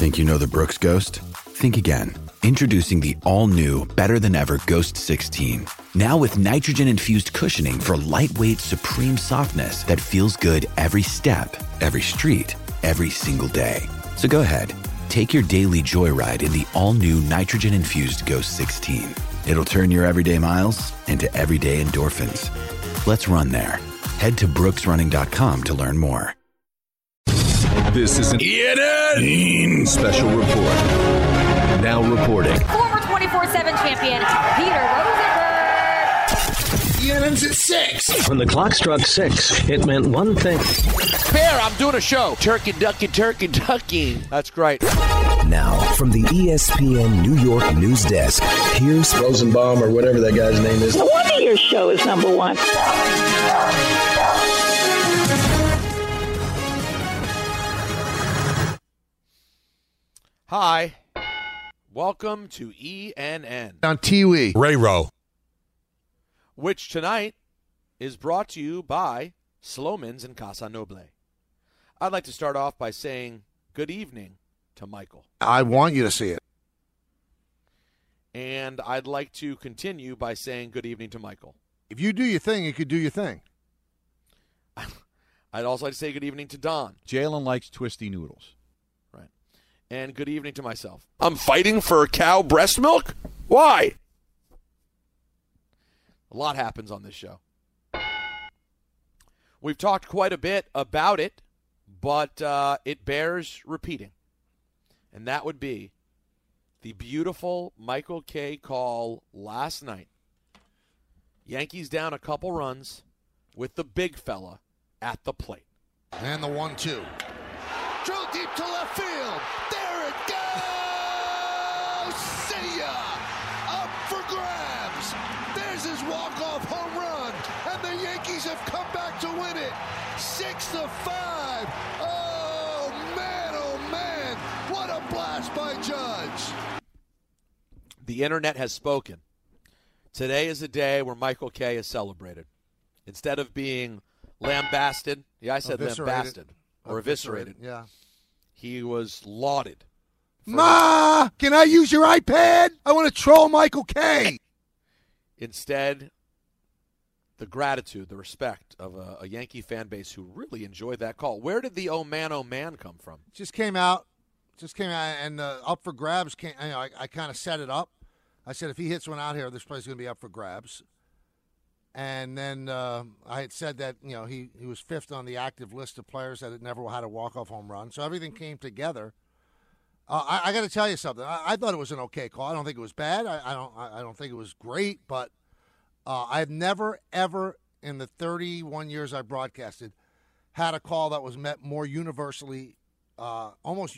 Think you know the Brooks Ghost? Think again. Introducing the all-new, better-than-ever Ghost 16. Now with nitrogen-infused cushioning for lightweight, supreme softness that feels good every step, every street, every single day. So go ahead, take your daily joyride in the all-new nitrogen-infused Ghost 16. It'll turn your everyday miles into everyday endorphins. Let's run there. Head to brooksrunning.com to learn more. This is an ENN special report. Now reporting. Former 24/7 champion Peter Rosenberg. ENN's at 6. When the clock struck 6, it meant one thing. Bear, I'm doing a show. Turkey, ducky, turkey, ducky. That's great. Now, from the ESPN New York news desk, here's Rosenbaum or whatever that guy's name is. No wonder your show is number one. Hi. Welcome to ENN. On Tiwi. Ray-Ro. Which tonight is brought to you by Slomin's and Casa Noble. I'd like to start off by saying good evening to Michael. I want you to see it. And I'd like to continue by saying good evening to Michael. If you do your thing, you could do your thing. I'd also like to say good evening to Don. Jalen likes twisty noodles. Right. And good evening to myself. I'm fighting for cow breast milk? Why? A lot happens on this show. We've talked quite a bit about it, but it bears repeating. And that would be the beautiful Michael Kay call last night. Yankees down a couple runs with the big fella at the plate. And the 1-2. Drill deep to left field. There it goes! See ya! Up for grabs. There's his walk-off home run. And the Yankees have come back to win it. 6-5. Oh, man. What a blast by Judge. The internet has spoken. Today is a day where Michael Kay is celebrated. Instead of being lambasted, I said lambasted or eviscerated. Yeah. He was lauded. Ma, can I use your iPad? I want to troll Michael Kay. Instead, the gratitude, the respect of a Yankee fan base who really enjoyed that call. Where did the oh man come from? Just came out, and up for grabs. I kind of set it up. I said if he hits one out here, this play's going to be up for grabs. And then I had said that he was fifth on the active list of players that had never had a walk-off home run. So everything came together. I got to tell you something. I thought it was an okay call. I don't think it was bad. I don't think it was great. But I've never ever in the 31 years I broadcasted had a call that was met more universally, almost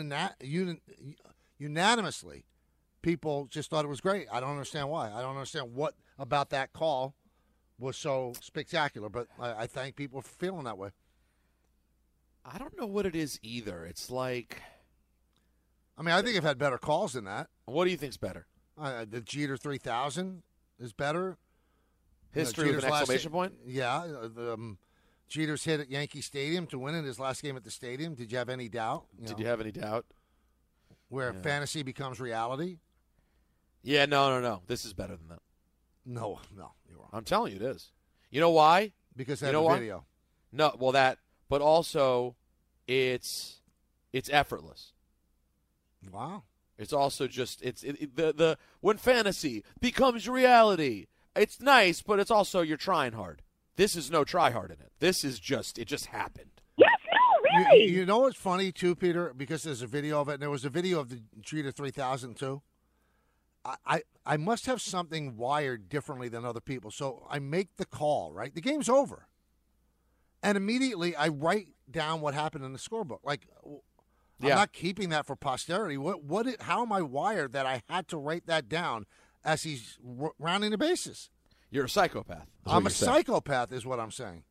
unanimously. People just thought it was great. I don't understand why. I don't understand what about that call was so spectacular, but I thank people for feeling that way. I don't know what it is either. It's like, I think I've had better calls than that. What do you think's better? The Jeter 3000 is better. History with an exclamation point? Yeah. Jeter's hit at Yankee Stadium to win in his last game at the stadium. Did you have any doubt? Did you have any doubt? Where fantasy becomes reality? Yeah, no. This is better than that. No, you're wrong. I'm telling you it is. You know why? Because they have a video. No, well but also it's effortless. Wow. It's also just the when fantasy becomes reality. It's nice, but it's also you're trying hard. This is no try hard in it. This is it just happened. Yes, no, really. You know what's funny too, Peter? Because there's a video of it, and there was a video of the Jeter 3000 too. I must have something wired differently than other people. So I make the call, right? The game's over. And immediately I write down what happened in the scorebook. Like, I'm not keeping that for posterity. How am I wired that I had to write that down as he's rounding the bases? You're a psychopath. I'm a psychopath is what I'm saying.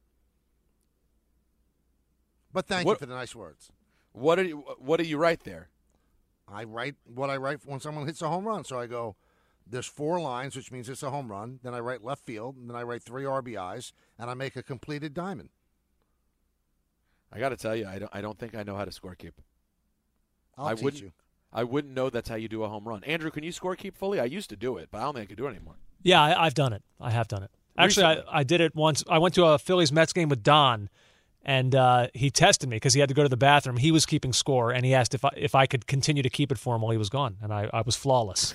But thank you for the nice words. What do you write there? I write what I write when someone hits a home run. So I go, there's 4 lines, which means it's a home run. Then I write left field, and then I write 3 RBIs, and I make a completed diamond. I got to tell you, I don't think I know how to scorekeep. I'll teach you. I wouldn't know that's how you do a home run. Andrew, can you score keep fully? I used to do it, but I don't think I can do it anymore. Yeah, I've done it. I have done it. Actually, I did it once. I went to a Phillies-Mets game with Don, and he tested me because he had to go to the bathroom. He was keeping score, and he asked if I could continue to keep it for him while he was gone, and I was flawless.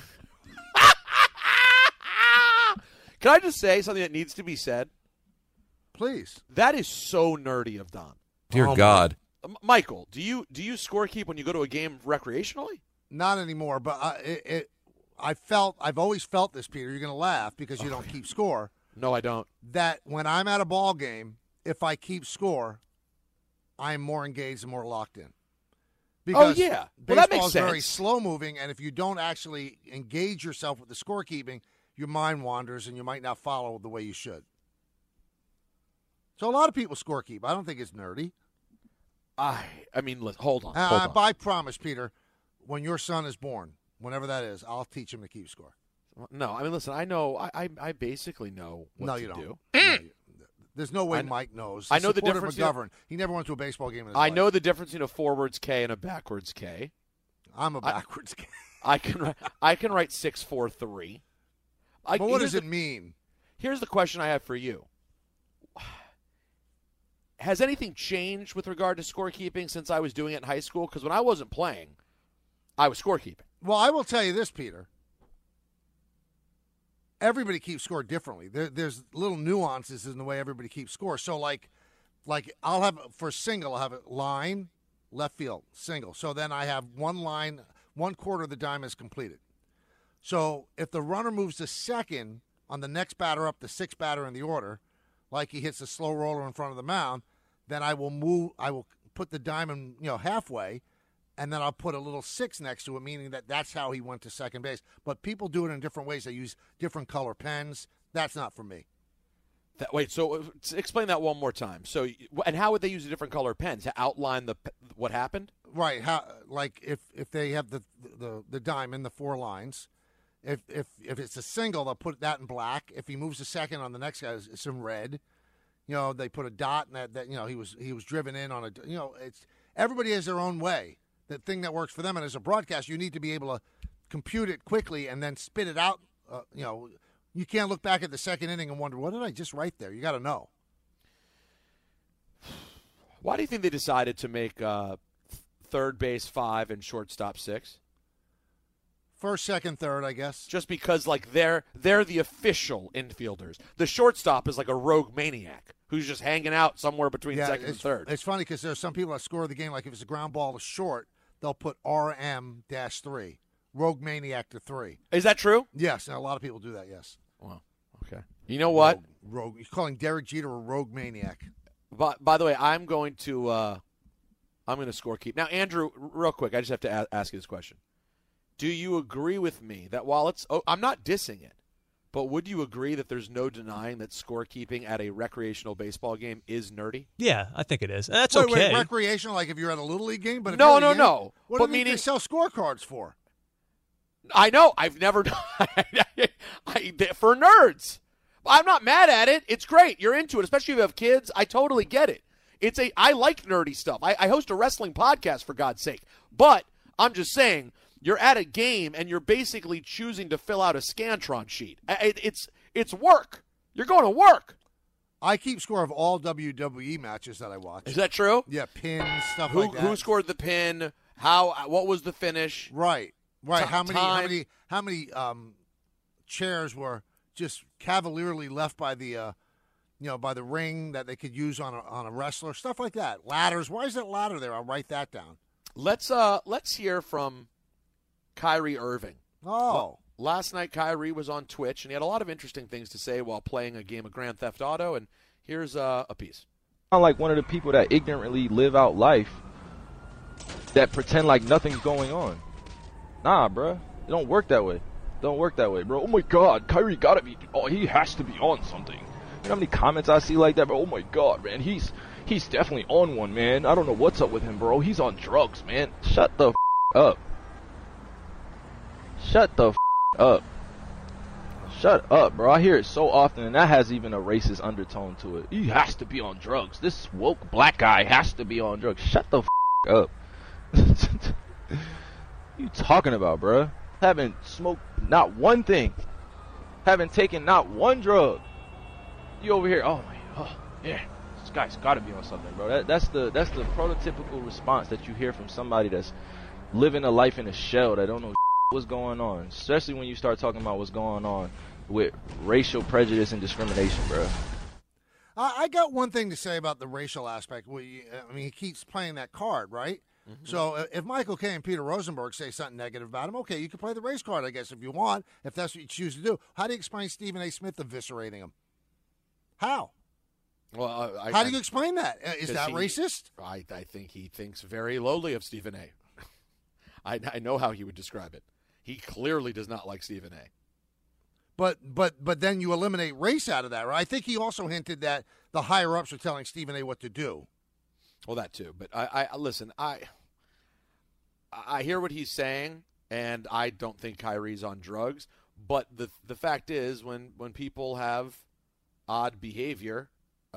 Can I just say something that needs to be said? Please. That is so nerdy of Don. Dear God. Michael, do you score keep when you go to a game recreationally? Not anymore, but I've always felt this, Peter. You're going to laugh because you don't keep score. No, I don't. That when I'm at a ball game, if I keep score, I'm more engaged and more locked in. Because well, baseball that makes is sense. very slow moving, and if you don't actually engage yourself with the scorekeeping, your mind wanders and you might not follow the way you should. So a lot of people scorekeep. I don't think it's nerdy. I mean, hold on. I promise, Peter, when your son is born, whenever that is, I'll teach him to keep score. No, I mean, listen, I know. I basically know what to do. No, there's no way Mike knows. I know the difference. difference. He never went to a baseball game in his I life. know the difference between a forwards K and a backwards K. I'm a backwards K. I can write 6-4-3. But what does it mean? Here's the question I have for you. Has anything changed with regard to scorekeeping since I was doing it in high school? Because when I wasn't playing, I was scorekeeping. Well, I will tell you this, Peter. Everybody keeps score differently. There's little nuances in the way everybody keeps score. So, like I'll have, for single, I'll have a line, left field, single. So then I have one line, 1/4 of the diamond is completed. So if the runner moves to second on the next batter up, the sixth batter in the order, like he hits a slow roller in front of the mound, then I will put the diamond, halfway, and then I'll put a little 6 next to it, meaning that's how he went to second base. But people do it in different ways. They use different color pens. That's not for me. So explain that one more time. So, and how would they use the different color pens to outline what happened? Right. If they have the diamond, the 4 lines. If it's a single, they'll put that in black. If he moves to second on the next guy, it's in red. They put a dot in that he was driven in on a. It's everybody has their own way. The thing that works for them, and as a broadcaster, you need to be able to compute it quickly and then spit it out. You can't look back at the second inning and wonder, what did I just write there? You got to know. Why do you think they decided to make third base 5 and shortstop 6? First, second, third, I guess. Just because, they're the official infielders. The shortstop is like a rogue maniac who's just hanging out somewhere between second and third. It's funny because there's some people that score the game, like if it's a ground ball to short, they'll put RM-3, rogue maniac to 3. Is that true? Yes, and a lot of people do that, yes. Wow, okay. You know what? Rogue. He's calling Derek Jeter a rogue maniac. By the way, I'm going to score keep. Now, Andrew, real quick, I just have to ask you this question. Do you agree with me that while I'm not dissing it, but would you agree that there's no denying that scorekeeping at a recreational baseball game is nerdy? Yeah, I think it is. That's okay. Wait, recreational, like if you're at a Little League game? But no. What do you mean they sell scorecards for? I know. I've never done for nerds. I'm not mad at it. It's great. You're into it, especially if you have kids. I totally get it. I like nerdy stuff. I host a wrestling podcast, for God's sake. But I'm just saying, you're at a game and you're basically choosing to fill out a Scantron sheet. It's work. You're going to work. I keep score of all WWE matches that I watch. Is that true? Yeah, pins, stuff like that. Who scored the pin? What was the finish? Right. How many chairs were just cavalierly left by the by the ring that they could use on a wrestler, stuff like that. Ladders. Why is that ladder there? I'll write that down. Let's hear from Kyrie Irving. Oh. Last night, Kyrie was on Twitch, and he had a lot of interesting things to say while playing a game of Grand Theft Auto, and here's a piece. I'm like one of the people that ignorantly live out life that pretend like nothing's going on. Nah, bruh. It don't work that way. Don't work that way, bro. Oh, my God. Kyrie gotta be – he has to be on something. You know how many comments I see like that, bro? Oh, my God, man. He's definitely on one, man. I don't know what's up with him, bro. He's on drugs, man. Shut the up. Shut the up. Shut up, bro. I hear it so often, and that has even a racist undertone to it. He has to be on drugs. This woke black guy has to be on drugs. Shut the up. What are you talking about, bruh? Haven't smoked not one thing. Haven't taken not one drug. You over here, yeah, this guy's got to be on something, bro. That's the prototypical response that you hear from somebody that's living a life in a shell that don't know what's going on. Especially when you start talking about what's going on with racial prejudice and discrimination, bro. I got one thing to say about the racial aspect. He keeps playing that card, right? Mm-hmm. So if Michael Kay and Peter Rosenberg say something negative about him, okay, you can play the race card, I guess, if you want, if that's what you choose to do. How do you explain Stephen A. Smith eviscerating him? How? Well, how do you explain that? Is that racist? I think he thinks very lowly of Stephen A. I know how he would describe it. He clearly does not like Stephen A. But then you eliminate race out of that, right? I think he also hinted that the higher ups are telling Stephen A. what to do. Well, that too. But I listen. I hear what he's saying, and I don't think Kyrie's on drugs. But the fact is, when people have odd behavior,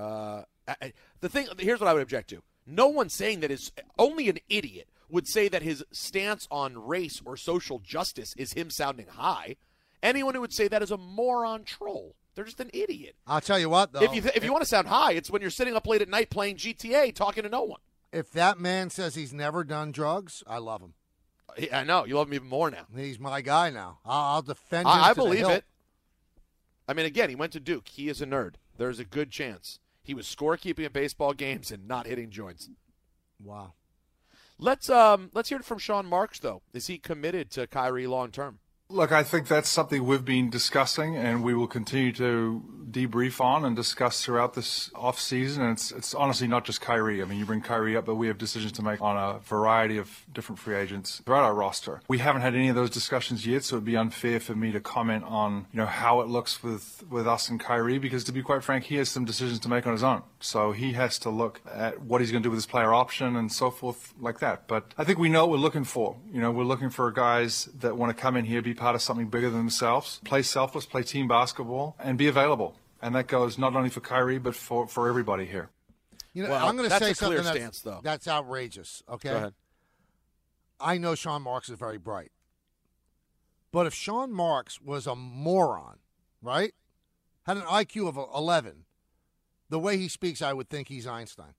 here's what I would object to. No one's saying that only an idiot would say that his stance on race or social justice is him sounding high. Anyone who would say that is a moron troll. They're just an idiot. I'll tell you what, though. If you want to sound high, it's when you're sitting up late at night playing GTA talking to no one. If that man says he's never done drugs, I love him. I know. You love him even more now. He's my guy now. I'll defend him I believe it. I mean, again, he went to Duke. He is a nerd. There's a good chance. He was scorekeeping at baseball games and not hitting joints. Wow. Let's hear it from Sean Marks, though. Is he committed to Kyrie long term? Look, I think that's something we've been discussing and we will continue to debrief on and discuss throughout this offseason. And it's honestly not just Kyrie. I mean, you bring Kyrie up, but we have decisions to make on a variety of different free agents throughout our roster. We haven't had any of those discussions yet, so it would be unfair for me to comment on, how it looks with us and Kyrie, because to be quite frank, he has some decisions to make on his own. So he has to look at what he's going to do with his player option and so forth like that. But I think we know what we're looking for. We're looking for guys that want to come in here, be part of something bigger than themselves, play selfless, play team basketball, and be available. And that goes not only for Kyrie, but for everybody here. I'm going to say something that's outrageous, okay? Go ahead. I know Sean Marks is very bright. But if Sean Marks was a moron, right, had an IQ of 11, the way he speaks, I would think he's Einstein.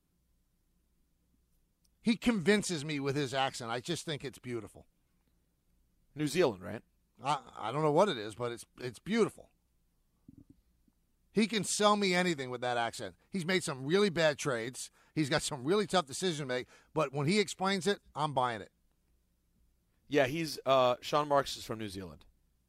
He convinces me with his accent. I just think it's beautiful. New Zealand, right? I don't know what it is, but it's beautiful. He can sell me anything with that accent. He's made some really bad trades. He's got some really tough decisions to make. But when he explains it, I'm buying it. Yeah, Sean Marks is from New Zealand.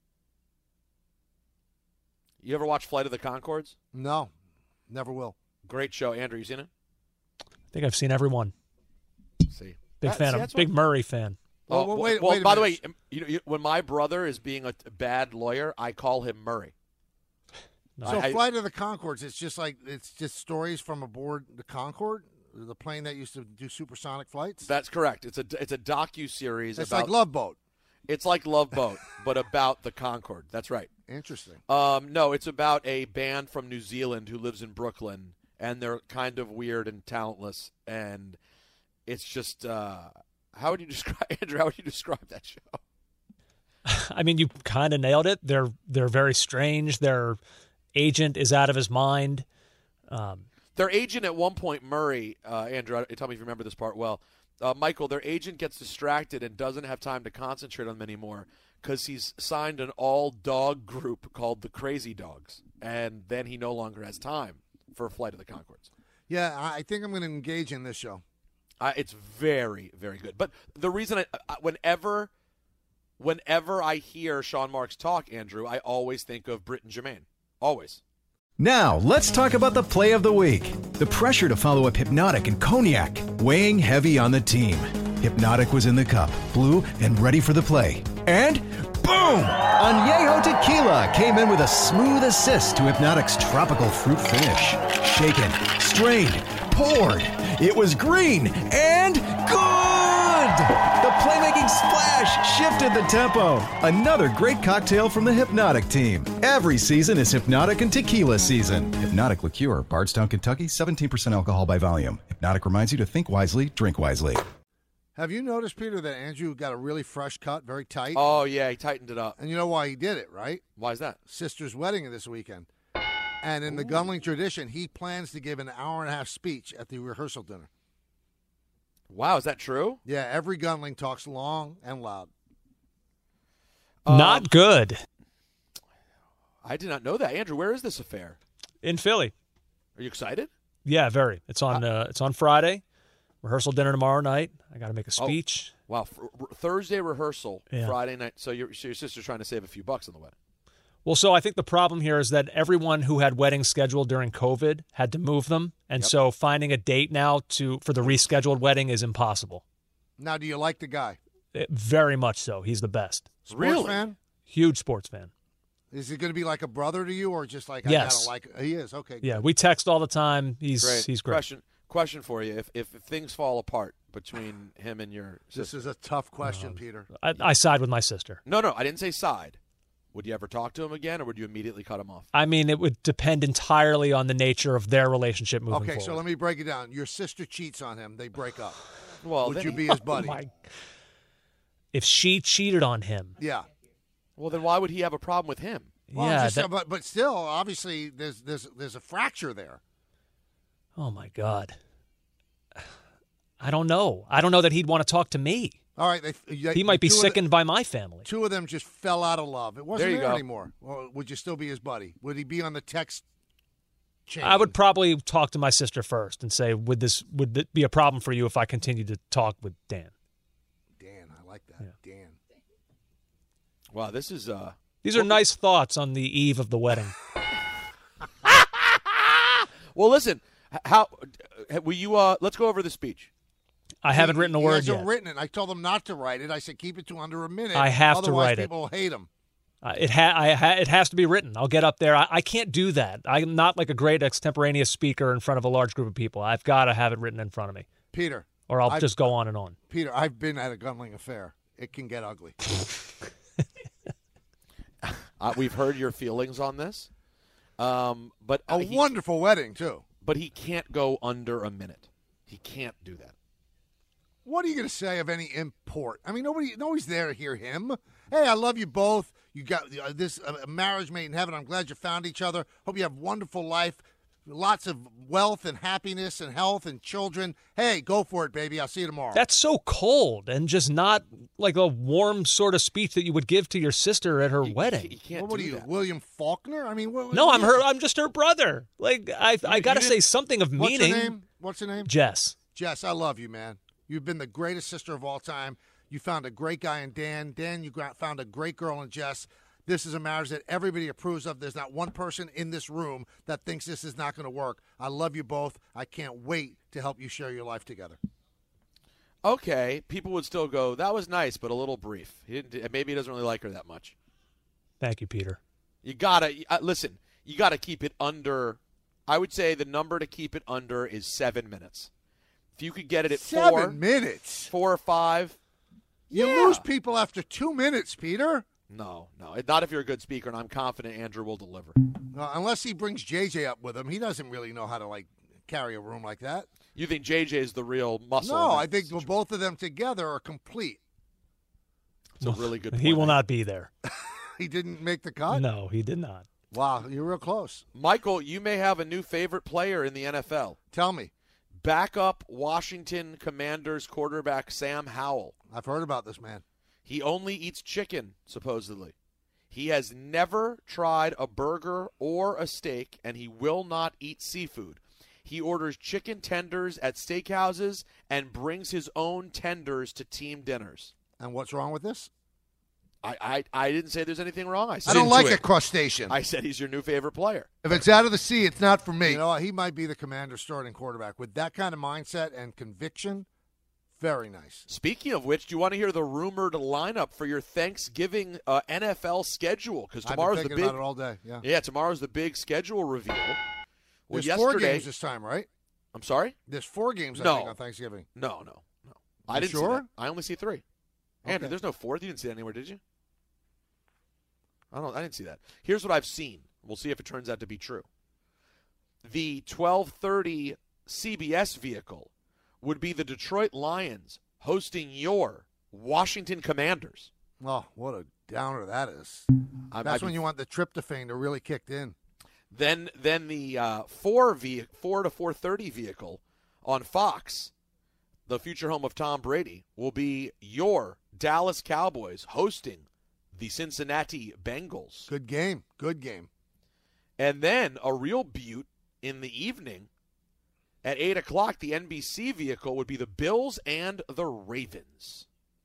You ever watch Flight of the Conchords? No, never will. Great show. Andrew, you seen it? I think I've seen every one. See, big Murray fan. Wait by the way, when my brother is being a bad lawyer, I call him Murray. So Flight of the Conchords, it's just stories from aboard the Concorde, the plane that used to do supersonic flights? That's correct. It's a docu-series. It's like Love Boat. It's like Love Boat, but about the Concorde. That's right. Interesting. No, it's about a band from New Zealand who lives in Brooklyn, and they're kind of weird and talentless, and it's just how would you describe that show? I mean, you kind of nailed it. They're very strange. Their agent is out of his mind. Their agent at one point, Murray, Andrew, tell me if you remember this part well. Michael, their agent gets distracted and doesn't have time to concentrate on them anymore because he's signed an all-dog group called the Crazy Dogs, and then he no longer has time for Flight of the Conchords. Yeah, I think I'm going to engage in this show. It's very, very good. But the reason whenever I hear Sean Marks talk, Andrew, I always think of Brit and Jermaine. Always. Now, let's talk about the play of the week. The pressure to follow up Hypnotic and Cognac, weighing heavy on the team. Hypnotic was in the cup, blue, and ready for the play. And boom! Añejo Tequila came in with a smooth assist to Hypnotic's tropical fruit finish. Shaken, strained, poured. It was green and good! The playmaking splash shifted the tempo. Another great cocktail from the Hypnotic team. Every season is Hypnotic and Tequila season. Hypnotic Liqueur, Bardstown, Kentucky, 17% alcohol by volume. Hypnotic reminds you to think wisely, drink wisely. Have you noticed, Peter, that Andrew got a really fresh cut, very tight? Oh, yeah, he tightened it up. And you know why he did it, right? Why is that? Sister's wedding this weekend. And in the Gunling tradition, he plans to give an hour-and-a-half speech at the rehearsal dinner. Wow, is that true? Yeah, every Gunling talks long and loud. Not good. I did not know that. Andrew, where is this affair? In Philly. Are you excited? Yeah, very. It's on Friday. Rehearsal dinner tomorrow night. I got to make a speech. Wow, Thursday rehearsal, Yeah. Friday night. So your sister's trying to save a few bucks on the wedding. Well, so I think the problem here is that everyone who had weddings scheduled during COVID had to move them, and so finding a date now for the rescheduled wedding is impossible. Now, do you like the guy? Very much so. He's the best. Sports fan? Huge sports fan. Is he going to be like a brother to you, or just like Yes. I gotta like? He is. Okay. Yeah, we text all the time. He's great. Question for you: If things fall apart between him and your sister, This is a tough question, Peter. I side with my sister. No, I didn't say side. Would you ever talk to him again, or would you immediately cut him off? I mean, it would depend entirely on the nature of their relationship moving forward. Okay, so let me break it down. Your sister cheats on him. They break up. Well, would then you be his buddy? If she cheated on him, Yeah. Well, then why would he have a problem with him? Well, yeah, but still, obviously, there's a fracture there. oh my God. I don't know. I don't know that he'd want to talk to me. All right, He might be sickened by my family. Two of them just fell out of love. It wasn't There you there go. anymore. Well, would you still be his buddy? Would he be on the text chain? I would probably talk to my sister first and say, would it be a problem for you if I continued to talk with Dan? Dan, I like that. Dan. Wow, this is These are nice thoughts on the eve of the wedding. Well, listen. How will you? Let's go over the speech. I haven't written a He word hasn't yet. written it. I told him not to write it. I said keep it to under a minute. I have to Otherwise, write it. people will hate him. It has to be written. I'll get up there. I can't do that. I'm not like a great extemporaneous speaker in front of a large group of people. I've got to have it written in front of me. Peter. Or I'll just go on and on. Peter, I've been at a Gunling affair. It can get ugly. We've heard your feelings on this, but a wonderful wedding too. But he can't go under a minute. He can't do that. What are you going to say of any import? I mean, nobody's there to hear him. Hey, I love you both. You got this marriage made in heaven. I'm glad you found each other. Hope you have a wonderful life. Lots of wealth and happiness and health and children. Hey, go for it, baby. I'll see you tomorrow. That's so cold and just not like a warm sort of speech that you would give to your sister at her wedding. You can't what do are you, that. William Faulkner? I mean, No, I'm just her brother. Like I got to say something of meaning. What's her name? Jess. Jess, I love you, man. You've been the greatest sister of all time. You found a great guy in Dan. Dan, you found a great girl in Jess. This is a marriage that everybody approves of. There's not one person in this room that thinks this is not going to work. I love you both. I can't wait to help you share your life together. Okay, people would still go, that was nice, but a little brief. Maybe he doesn't really like her that much. Thank you, Peter. You got to, listen, you got to keep it under, I would say the number to keep it under is 7 minutes. If you could get it at 7 minutes? 4 or 5. You lose people after 2 minutes, Peter. No, not if you're a good speaker, and I'm confident Andrew will deliver. Unless he brings JJ up with him. He doesn't really know how to, carry a room like that. You think JJ is the real muscle? No, I think both of them together are complete. It's a really good point. He will not be there. He didn't make the cut? No, he did not. Wow, you're real close. Michael, you may have a new favorite player in the NFL. Tell me. Backup Washington Commanders quarterback Sam Howell. I've heard about this man. He only eats chicken, supposedly. He has never tried a burger or a steak, and he will not eat seafood. He orders chicken tenders at steakhouses and brings his own tenders to team dinners. And what's wrong with this? I didn't say there's anything wrong. I don't like a crustacean. I said he's your new favorite player. If it's out of the sea, it's not for me. You know, he might be the Commander's starting quarterback. With that kind of mindset and conviction, very nice. Speaking of which, do you want to hear the rumored lineup for your Thanksgiving NFL schedule? Because tomorrow's I've been thinking about it all day. Yeah, tomorrow's the big schedule reveal. Well, There's 4 games this time, right? I'm sorry? There's 4 games, I think, on Thanksgiving. No. I You didn't see sure? that. I only see 3. Andrew, Okay. there's no 4th. You didn't see that anywhere, did you? I didn't see that. Here's what I've seen. We'll see if it turns out to be true. The 12:30 CBS vehicle would be the Detroit Lions hosting your Washington Commanders. Oh, what a downer that is. That's when you want the tryptophan to really kick in. Then the 4 to 4:30 vehicle on Fox, the future home of Tom Brady, will be your Dallas Cowboys hosting the Cincinnati Bengals. Good game. Good game. And then a real beaut in the evening at 8 o'clock, the NBC vehicle would be the Bills and the Ravens.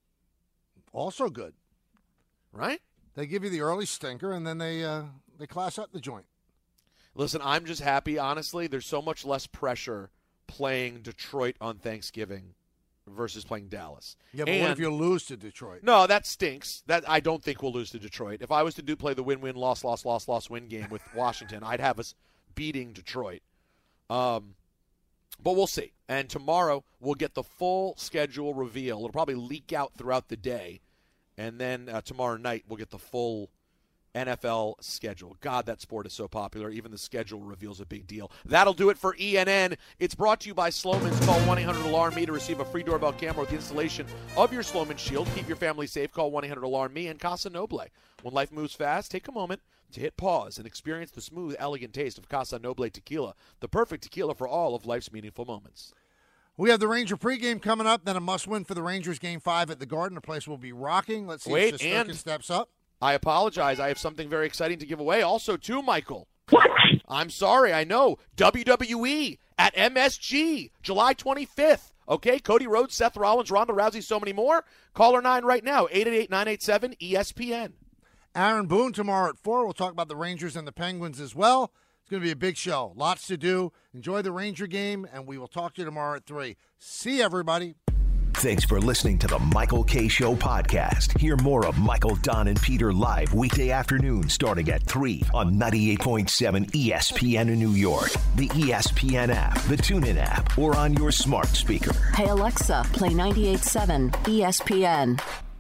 Also good. Right? They give you the early stinker, and then they class up the joint. Listen, I'm just happy, honestly. There's so much less pressure playing Detroit on Thanksgiving versus playing Dallas. Yeah, but what if you lose to Detroit? No, that stinks. That I don't think we'll lose to Detroit. If I was to play the win-win, loss-win game with Washington, I'd have us beating Detroit. But we'll see. And tomorrow we'll get the full schedule reveal. It'll probably leak out throughout the day. And then tomorrow night we'll get the full NFL schedule. God, that sport is so popular. Even the schedule reveals a big deal. That'll do it for ENN. It's brought to you by Slomin's. Call 1-800-ALARM-ME to receive a free doorbell camera with the installation of your Slomin Shield. Keep your family safe. Call 1-800-ALARM-ME. And Casa Noble. When life moves fast, take a moment to hit pause and experience the smooth, elegant taste of Casa Noble tequila, the perfect tequila for all of life's meaningful moments. We have the Ranger pregame coming up, then a must-win for the Rangers Game 5 at the Garden. The place will be rocking. Let's see if Shesterkin steps up. I apologize. I have something very exciting to give away. Also, too, Michael. What? I'm sorry. I know. WWE at MSG, July 25th. Okay, Cody Rhodes, Seth Rollins, Ronda Rousey, so many more. Caller 9 right now, 888-987-ESPN. Aaron Boone tomorrow at 4. We'll talk about the Rangers and the Penguins as well. It's going to be a big show. Lots to do. Enjoy the Ranger game, and we will talk to you tomorrow at 3. See everybody. Thanks for listening to the Michael K. Show podcast. Hear more of Michael, Don, and Peter live weekday afternoon starting at 3 on 98.7 ESPN in New York, the ESPN app, the TuneIn app, or on your smart speaker. Hey, Alexa, play 98.7 ESPN.